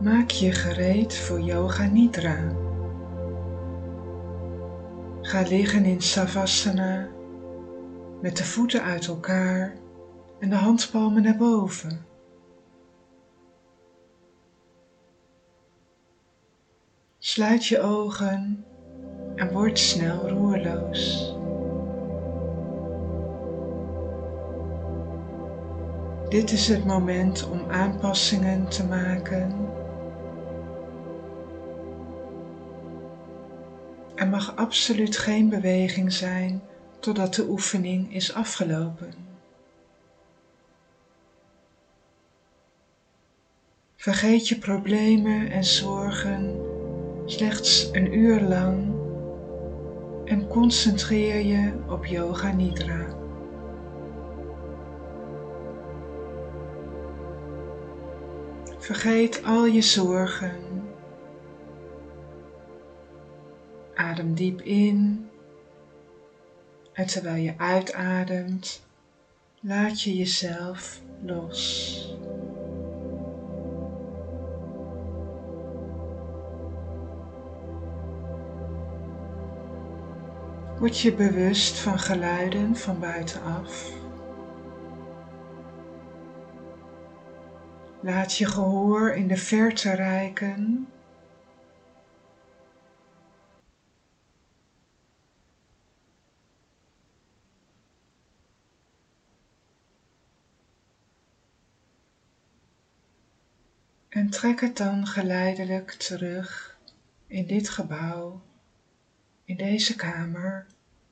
Maak je gereed voor Yoga Nidra. Ga liggen in Savasana met de voeten uit elkaar en de handpalmen naar boven. Sluit je ogen en word snel roerloos. Dit is het moment om aanpassingen te maken. Er mag absoluut geen beweging zijn totdat de oefening is afgelopen. Vergeet je problemen en zorgen slechts een uur lang en concentreer je op Yoga Nidra. Vergeet al je zorgen. Adem diep in en terwijl je uitademt, laat je jezelf los. Word je bewust van geluiden van buitenaf. Laat je gehoor in de verte reiken. En trek het dan geleidelijk terug in dit gebouw, in deze kamer.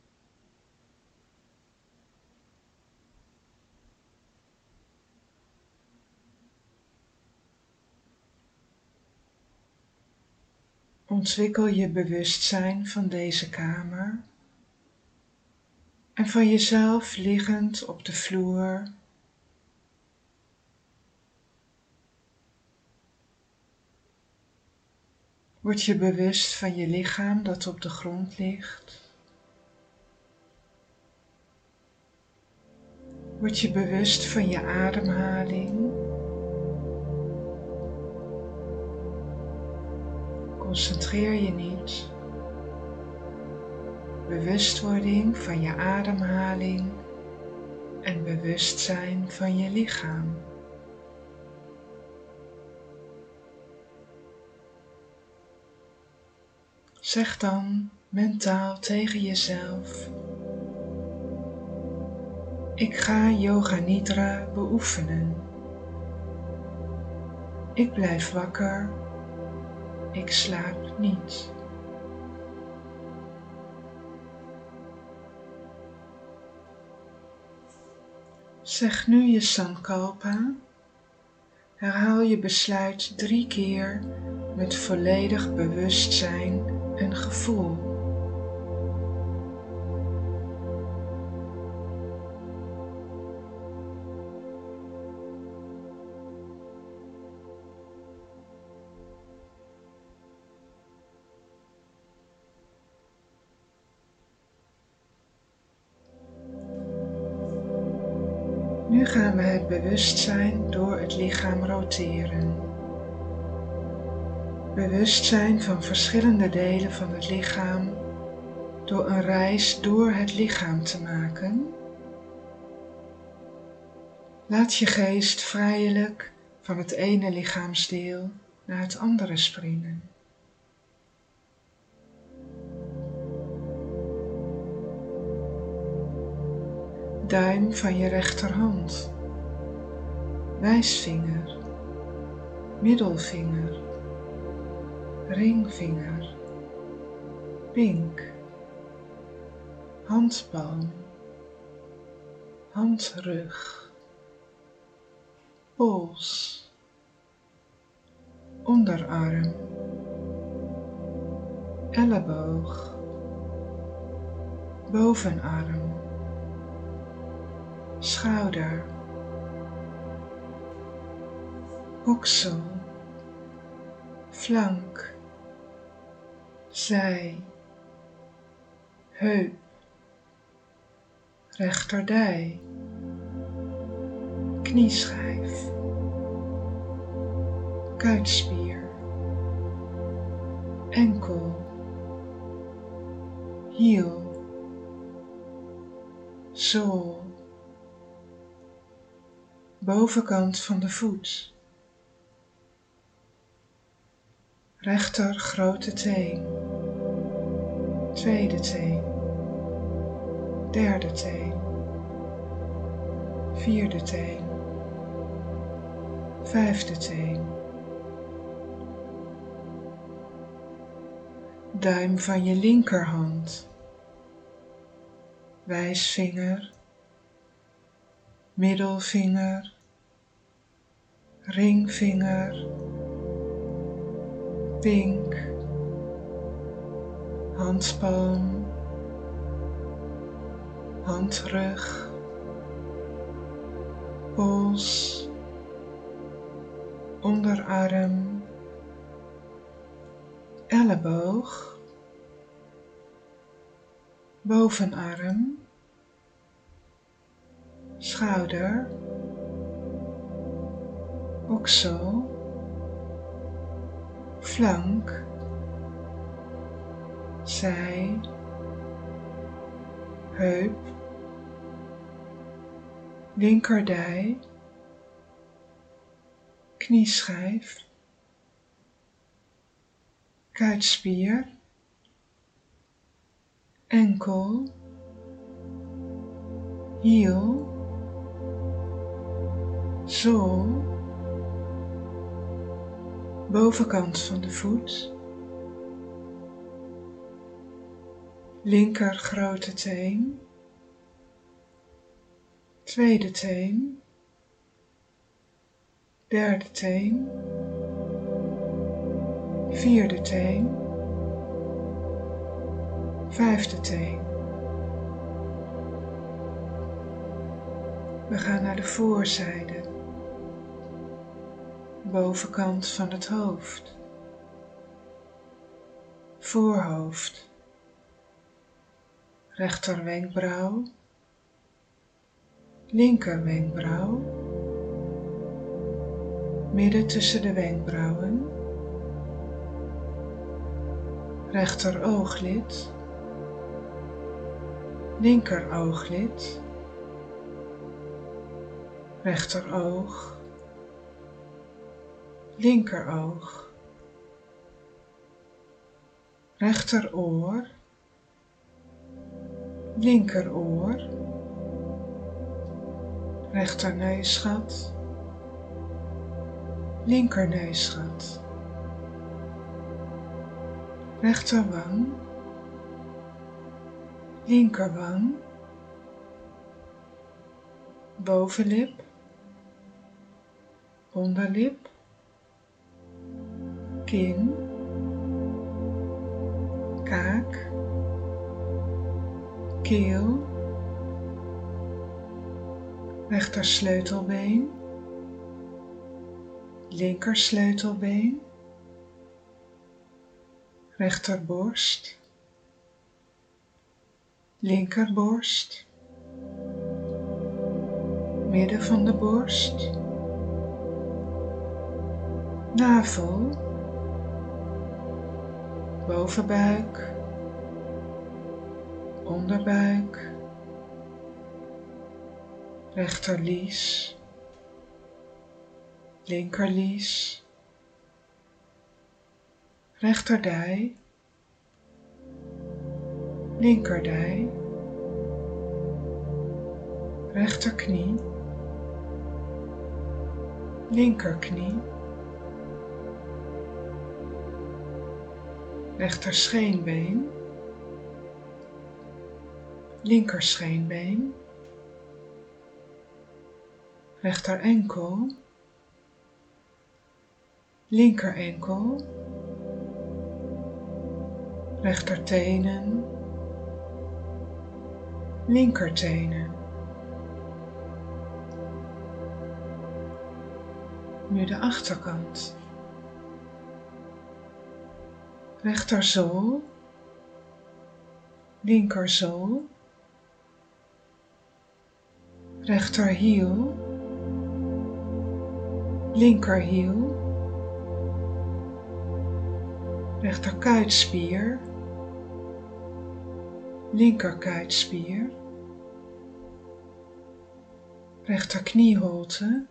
Ontwikkel je bewustzijn van deze kamer en van jezelf liggend op de vloer. Word je bewust van je lichaam dat op de grond ligt. Word je bewust van je ademhaling. Concentreer je niet. Bewustwording van je ademhaling en bewustzijn van je lichaam. Zeg dan mentaal tegen jezelf: ik ga Yoga Nidra beoefenen. Ik blijf wakker. Ik slaap niet. Zeg nu je Sankalpa. Herhaal je besluit 3 keer met volledig bewustzijn en gevoel. Nu gaan we het bewustzijn door het lichaam roteren. Bewustzijn van verschillende delen van het lichaam door een reis door het lichaam te maken. Laat je geest vrijelijk van het ene lichaamsdeel naar het andere springen. Duim van je rechterhand, wijsvinger, middelvinger, ringvinger, pink, handpalm, handrug, pols, onderarm, elleboog, bovenarm, schouder, oksel, flank, zij, heup, rechterdij, knieschijf, kuitspier, enkel, hiel, zool, bovenkant van de voet, rechter grote teen, tweede teen, derde teen, vierde teen, vijfde teen, duim van je linkerhand, wijsvinger, middelvinger, ringvinger, pink, handpalm, handrug, pols, onderarm, elleboog, bovenarm, schouder, oksel, flank, zij, heup, linkerdij, knieschijf, kuitspier, enkel, hiel, zool, bovenkant van de voet, linker grote teen, tweede teen, derde teen, vierde teen, vijfde teen. We gaan naar de voorzijde, bovenkant van het hoofd, voorhoofd, rechter wenkbrauw, linker wenkbrauw, midden tussen de wenkbrauwen, rechter ooglid, linker ooglid, rechter oog, linker oog, rechter oor, linker oor, rechter neusgat, linker neusgat, rechter wang, linker wang, bovenlip, onderlip, kin, kaak, keel, rechter sleutelbeen, linker sleutelbeen, rechterborst, linkerborst, midden van de borst, navel, bovenbuik, onderbuik, rechterlies, linkerlies, rechterdij, linkerdij, rechterknie, linkerknie, rechterscheenbeen, linkerscheenbeen, rechterenkel, linkerenkel, rechtertenen, linkertenen. Nu de achterkant. Rechterzool, linkerzool, rechterhiel, linkerhiel, rechterkuitspier, linkerkuitspier, rechterknieholte,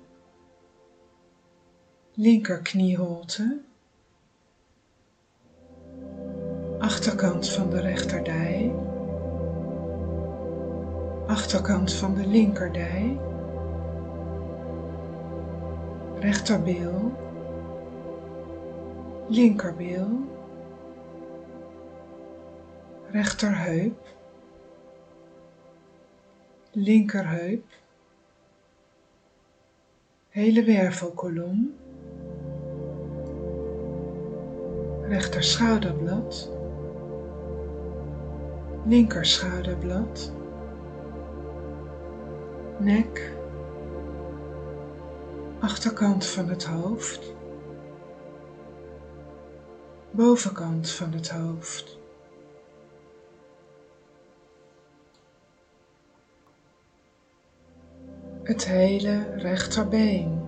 linkerknieholte, achterkant van de rechterdij, achterkant van de linkerdij, rechterbeel, linkerbeel, rechterheup, linkerheup, hele wervelkolom, rechter schouderblad, linker schouderblad, nek, achterkant van het hoofd, bovenkant van het hoofd, het hele rechterbeen,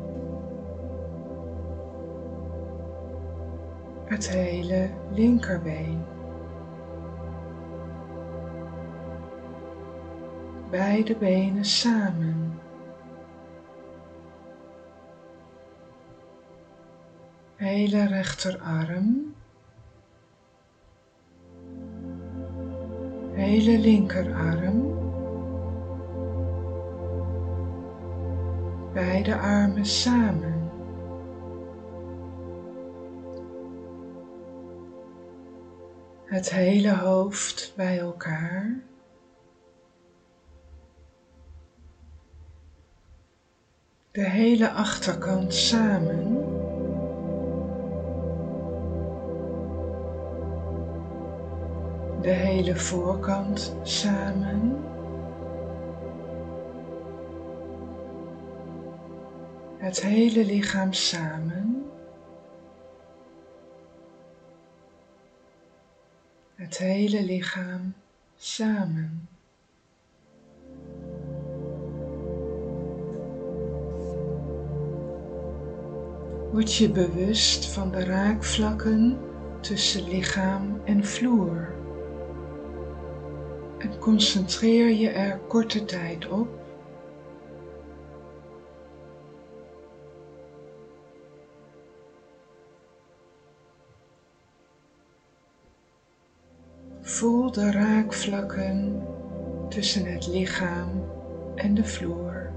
het hele linkerbeen, beide benen samen, hele rechterarm, hele linkerarm, beide armen samen, het hele hoofd bij elkaar, de hele achterkant samen, de hele voorkant samen, het hele lichaam samen, het hele lichaam samen. Word je bewust van de raakvlakken tussen lichaam en vloer en concentreer je er korte tijd op. Voel de raakvlakken tussen het lichaam en de vloer.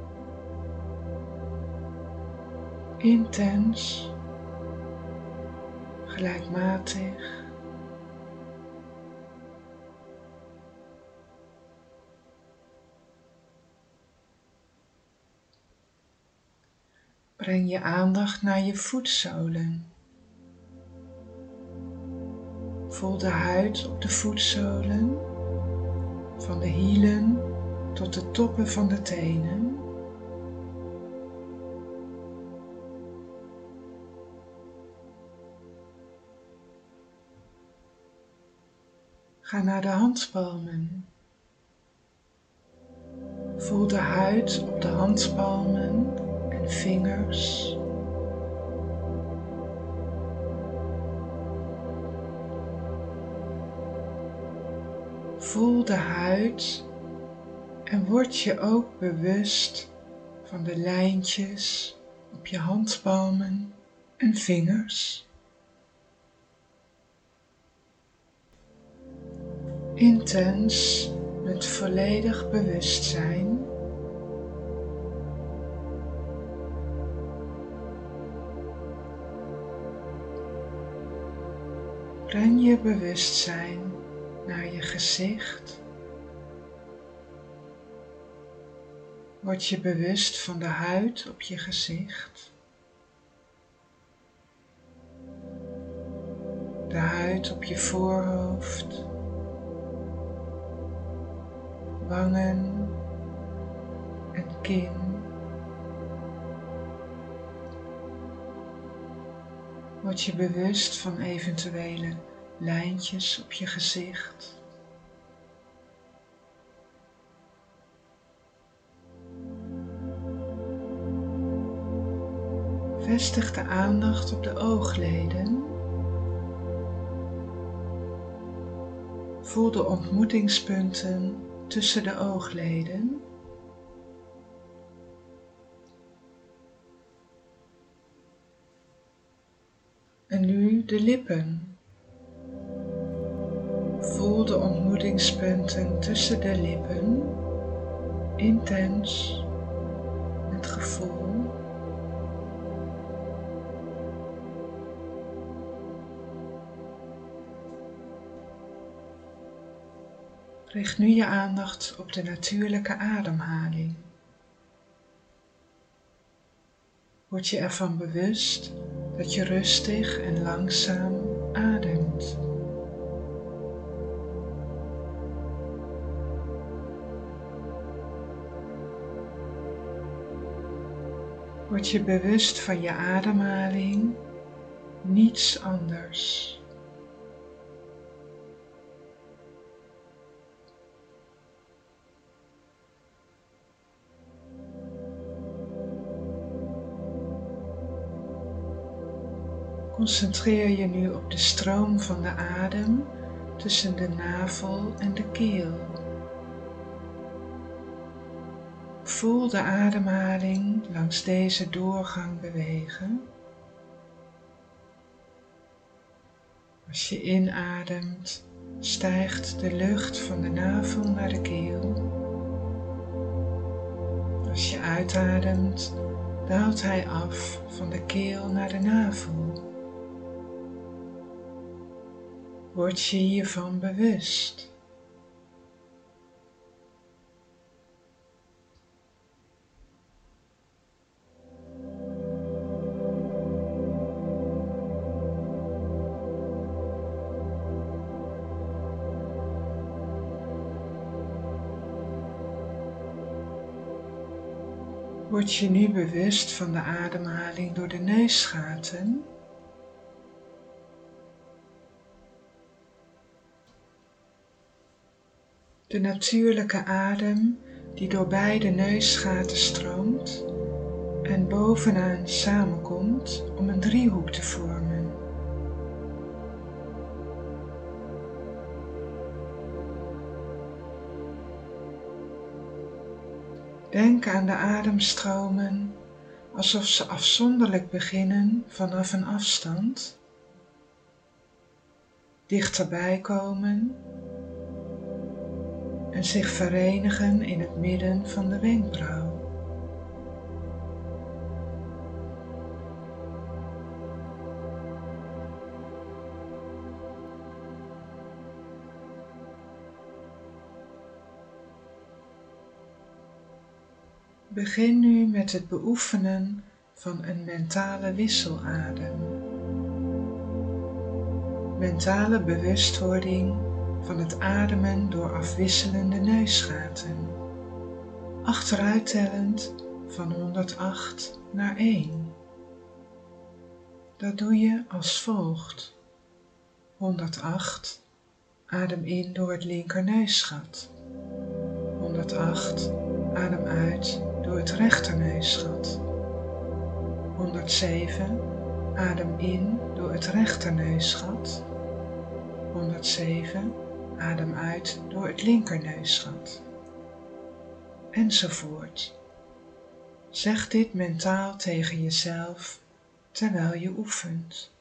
Intens, gelijkmatig. Breng je aandacht naar je voetzolen. Voel de huid op de voetzolen, van de hielen tot de toppen van de tenen. Ga naar de handpalmen. Voel de huid op de handpalmen en vingers. Voel de huid en word je ook bewust van de lijntjes op je handpalmen en vingers. Intens met volledig bewustzijn. Breng je bewustzijn naar je gezicht. Word je bewust van de huid op je gezicht. De huid op je voorhoofd. Wangen en kin. Word je bewust van eventuele lijntjes op je gezicht. Vestig de aandacht op de oogleden. Voel de ontmoetingspunten tussen de oogleden. En nu de lippen. Voel de ontmoetingspunten tussen de lippen, intens, met gevoel. Richt nu je aandacht op de natuurlijke ademhaling. Word je ervan bewust dat je rustig en langzaam ademt. Word je bewust van je ademhaling, niets anders. Concentreer je nu op de stroom van de adem tussen de navel en de keel. Voel de ademhaling langs deze doorgang bewegen. Als je inademt, stijgt de lucht van de navel naar de keel. Als je uitademt, daalt hij af van de keel naar de navel. Word je hiervan bewust. Word je nu bewust van de ademhaling door de neusgaten. De natuurlijke adem die door beide neusgaten stroomt en bovenaan samenkomt om een driehoek te vormen. Denk aan de ademstromen alsof ze afzonderlijk beginnen vanaf een afstand, dichterbij komen en zich verenigen in het midden van de wenkbrauw. Begin nu met het beoefenen van een mentale wisseladem. Mentale bewustwording van het ademen door afwisselende neusgaten, achteruit tellend van 108 naar 1. Dat doe je als volgt. 108, adem in door het linkerneusgat. 108, adem uit door het rechterneusgat. 107, adem in door het rechterneusgat. 107, adem uit door het linkerneusgat. Enzovoort. Zeg dit mentaal tegen jezelf terwijl je oefent.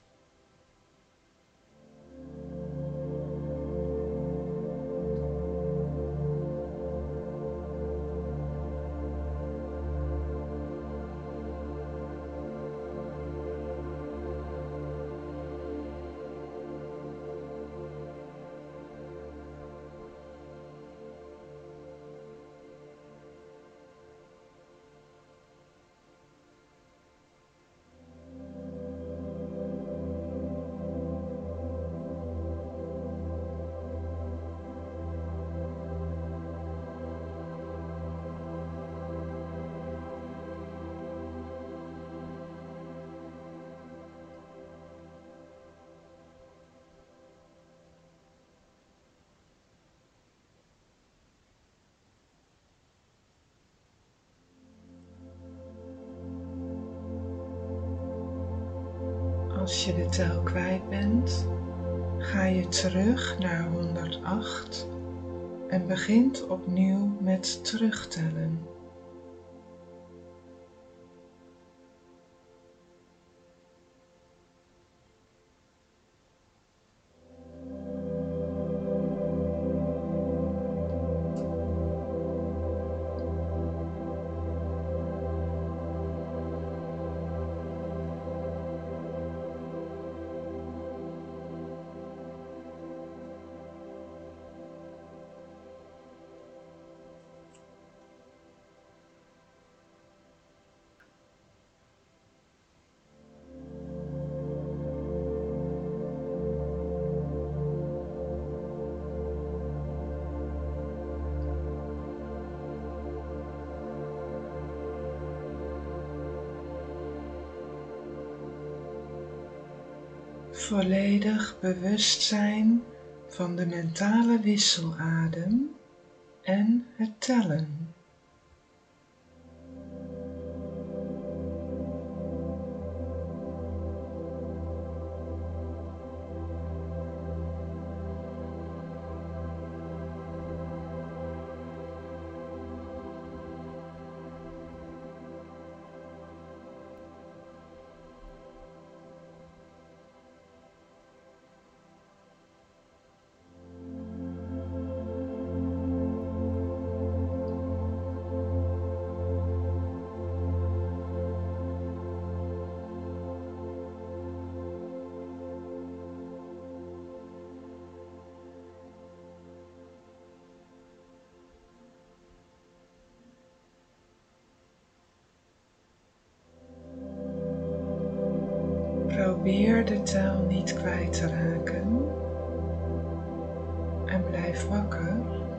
Als je de tel kwijt bent, ga je terug naar 108 en begint opnieuw met terugtellen. Volledig bewust zijn van de mentale wisseladem en het tellen. Probeer de tel niet kwijt te raken en blijf wakker.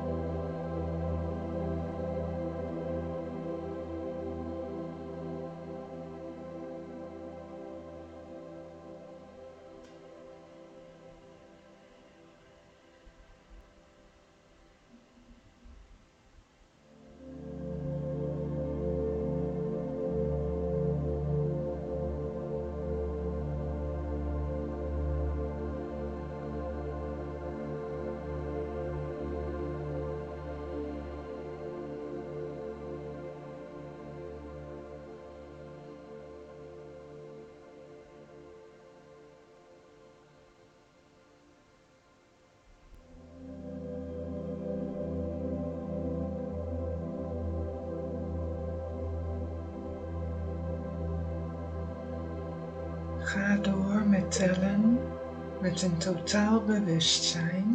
Ga door met tellen met een totaal bewustzijn.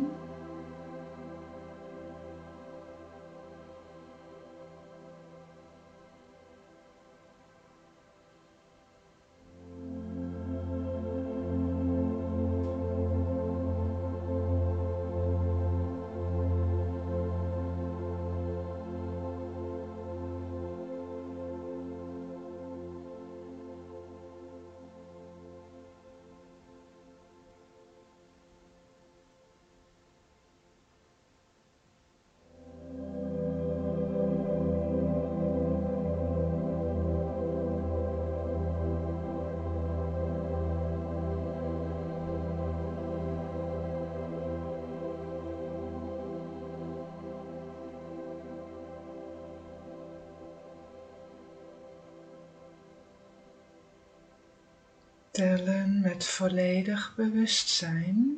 Tellen met volledig bewustzijn.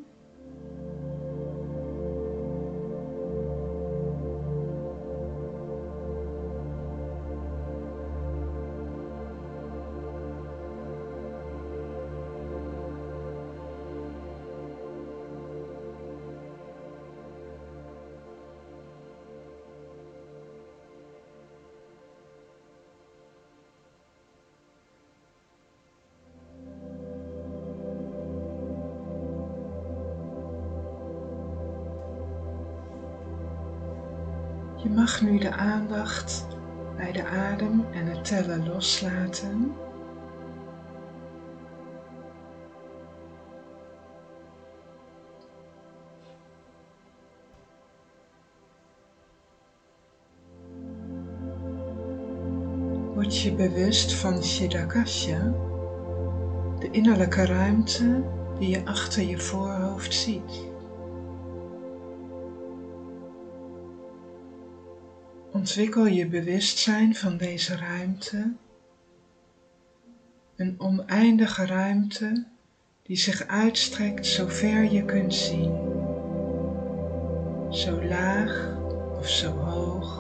Je mag nu de aandacht bij de adem en het tellen loslaten. Word je bewust van Chirakasha, de innerlijke ruimte die je achter je voorhoofd ziet. Ontwikkel je bewustzijn van deze ruimte, een oneindige ruimte die zich uitstrekt zover je kunt zien, zo laag of zo hoog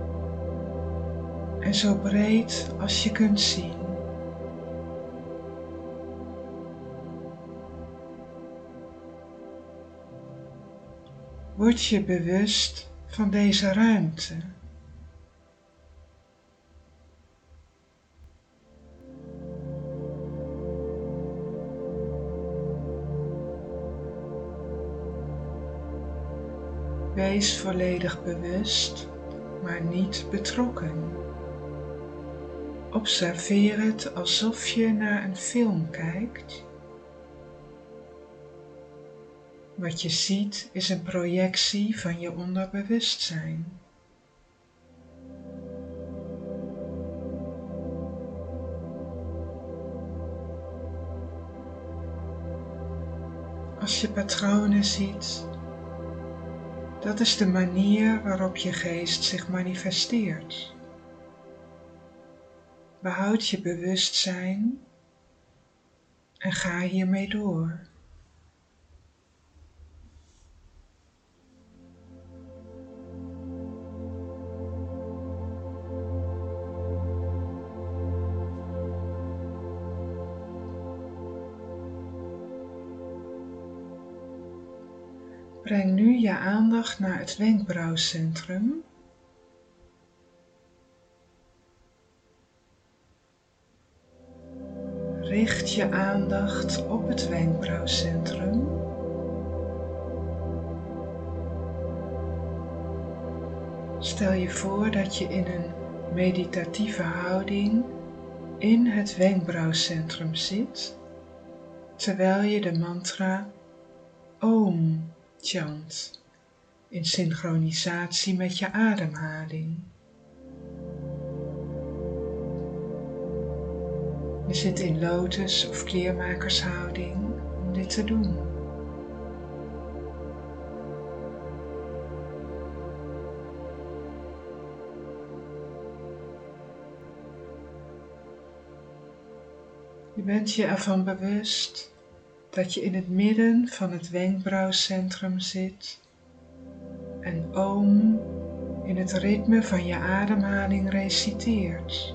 en zo breed als je kunt zien. Word je bewust van deze ruimte. Wees volledig bewust, maar niet betrokken. Observeer het alsof je naar een film kijkt. Wat je ziet is een projectie van je onderbewustzijn. Als je patronen ziet, dat is de manier waarop je geest zich manifesteert. Behoud je bewustzijn en ga hiermee door. Breng nu je aandacht naar het wenkbrauwcentrum. Richt je aandacht op het wenkbrauwcentrum. Stel je voor dat je in een meditatieve houding in het wenkbrauwcentrum zit, terwijl je de mantra Om chant, in synchronisatie met je ademhaling. Je zit in lotus- of kleermakershouding om dit te doen. Je bent je ervan bewust dat je in het midden van het wenkbrauwcentrum zit en Om in het ritme van je ademhaling reciteert.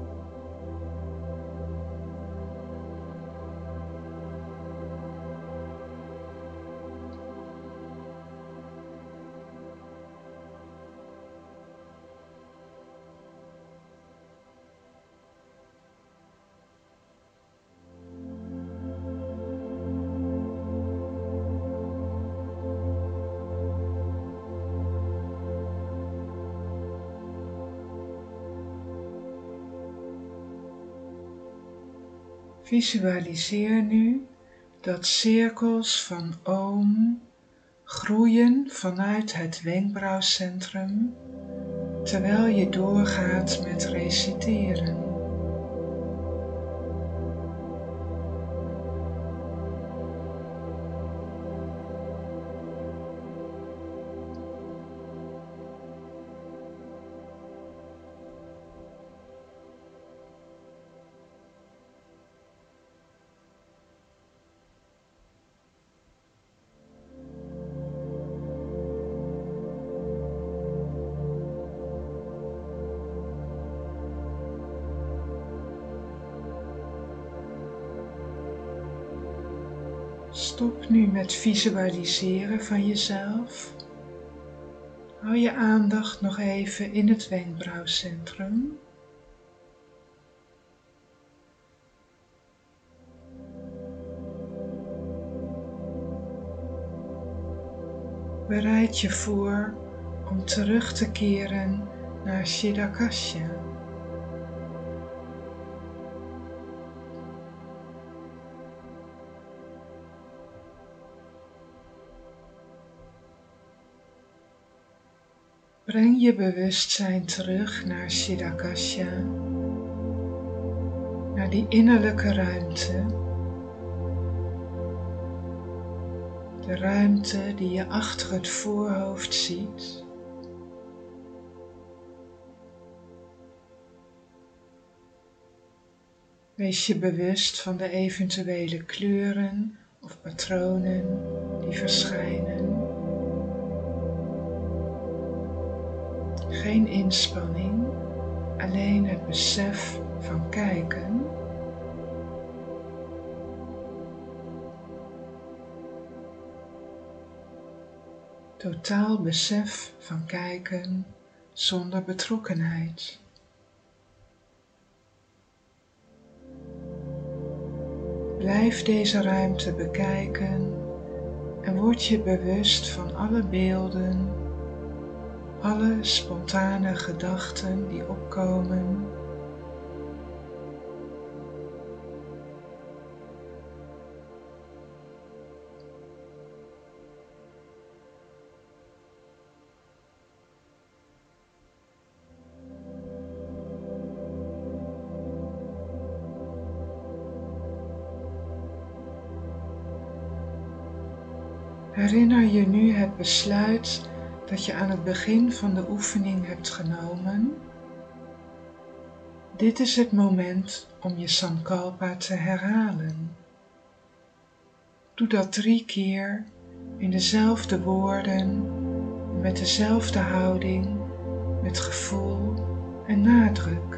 Visualiseer nu dat cirkels van Om groeien vanuit het wenkbrauwcentrum terwijl je doorgaat met reciteren. Stop nu met visualiseren van jezelf. Hou je aandacht nog even in het wenkbrauwcentrum. Bereid je voor om terug te keren naar Chirakasha. Breng je bewustzijn terug naar Chirakasha, naar die innerlijke ruimte De ruimte die je achter het voorhoofd ziet. Wees je bewust van de eventuele kleuren of patronen die verschijnen. Geen inspanning, alleen het besef van kijken. Totaal besef van kijken zonder betrokkenheid. Blijf deze ruimte bekijken en word je bewust van alle beelden, alle spontane gedachten die opkomen. Herinner je nu het besluit dat je aan het begin van de oefening hebt genomen. Dit is het moment om je Sankalpa te herhalen. Doe dat 3 keer in dezelfde woorden, met dezelfde houding, met gevoel en nadruk.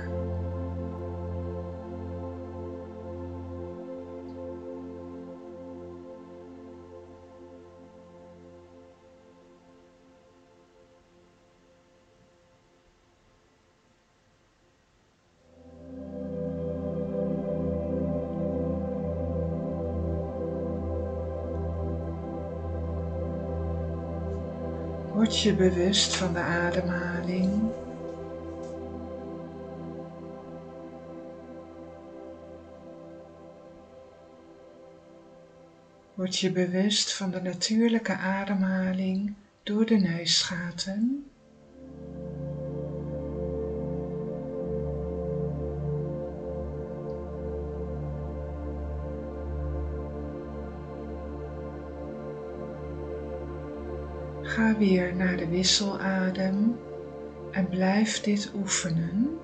Word je bewust van de ademhaling. Word je bewust van de natuurlijke ademhaling door de neusgaten. Ga weer naar de wisseladem en blijf dit oefenen.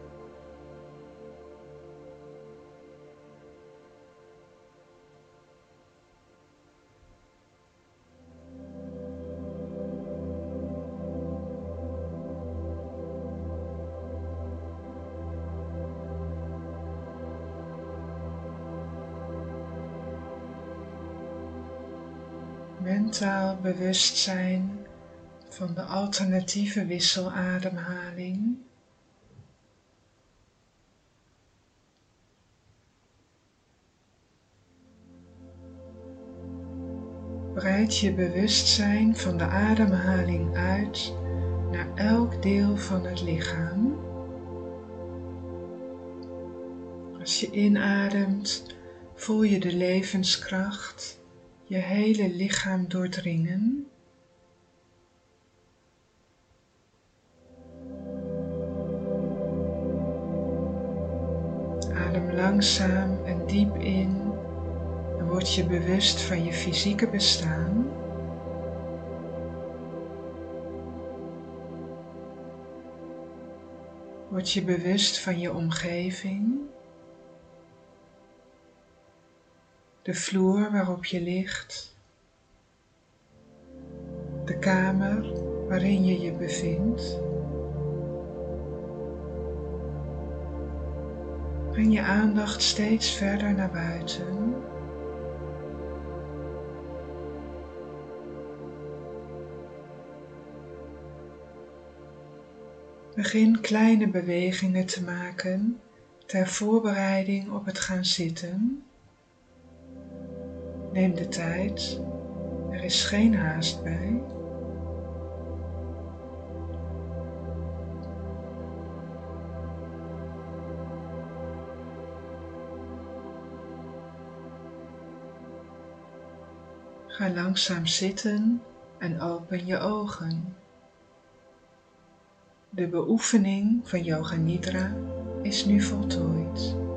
Mentaal bewustzijn van de alternatieve wisselademhaling. Breid je bewustzijn van de ademhaling uit naar elk deel van het lichaam. Als je inademt, voel je de levenskracht je hele lichaam doordringen. Adem langzaam en diep in en word je bewust van je fysieke bestaan. Word je bewust van je omgeving, de vloer waarop je ligt, de kamer waarin je je bevindt. Breng je aandacht steeds verder naar buiten. Begin kleine bewegingen te maken ter voorbereiding op het gaan zitten. Neem de tijd, er is geen haast bij. Ga langzaam zitten en open je ogen. De beoefening van Yoga Nidra is nu voltooid.